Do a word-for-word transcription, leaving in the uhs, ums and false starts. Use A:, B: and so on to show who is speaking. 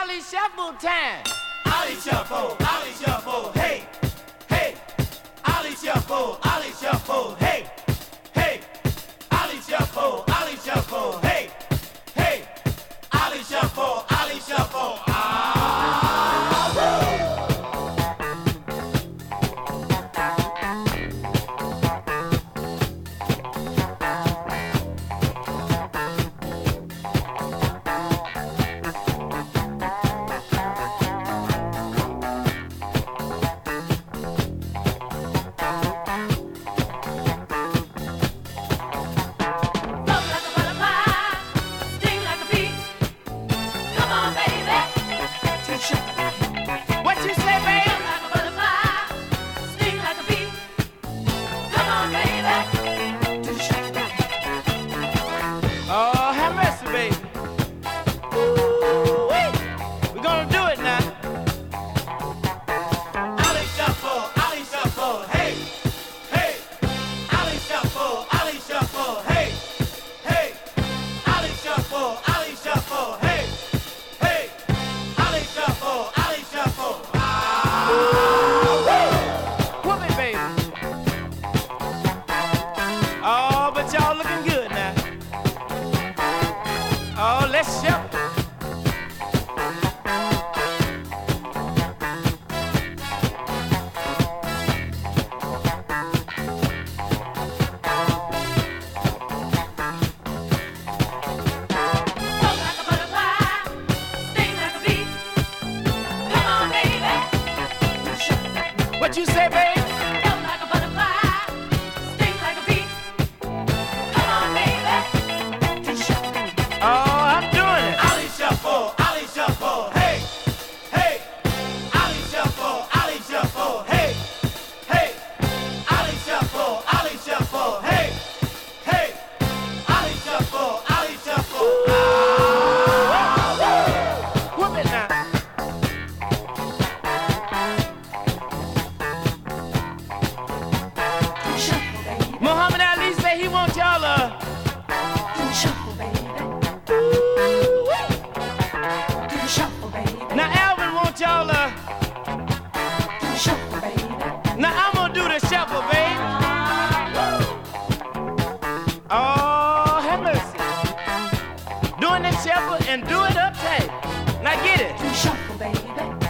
A: Ollie Shuffle time.
B: Ollie Shuffle, Ollie Shuffle, hey, hey. Ollie Shuffle, Ollie Shuffle, hey, hey. Ollie Shuffle, Ollie Shuffle, hey, hey. Ollie Shuffle, Ollie Shuffle, ah, woo.
A: What you say, babe?
C: Felt like a butterfly, sting like a bee. Come on, baby.
A: Oh, I'm doing it.
B: Ollie Shuffle, Ollie Shuffle, hey, hey. Ollie Shuffle, Ollie Shuffle, hey, hey. Ollie Shuffle, Ollie Shuffle, hey, hey. Ollie Shuffle, Ollie Shuffle, ah, woo.
A: Whoop it now. Muhammad Ali say he wants y'all uh
C: Shuffle, baby. Do the shuffle, baby.
A: now Alvin wants y'all uh
C: Do the shuffle, baby.
A: now I'm gonna do the shuffle, babe. Oh, have mercy. Doing the shuffle and do it uptight. Now get it.
C: Do the shuffle, baby.